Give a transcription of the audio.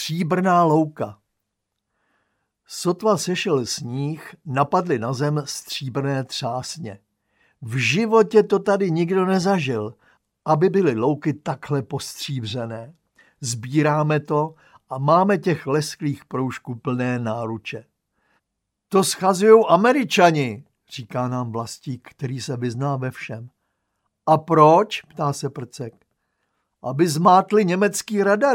Stříbrná louka. Sotva sešel sníh, napadly na zem stříbrné třásně. V životě to tady nikdo nezažil, aby byly louky takhle postříbřené. Sbíráme to a máme těch lesklých proužků plné náruče. To schazujou Američani, říká nám Vlastík, který se vyzná ve všem. A proč? Ptá se Prcek. Aby zmátli německý radary.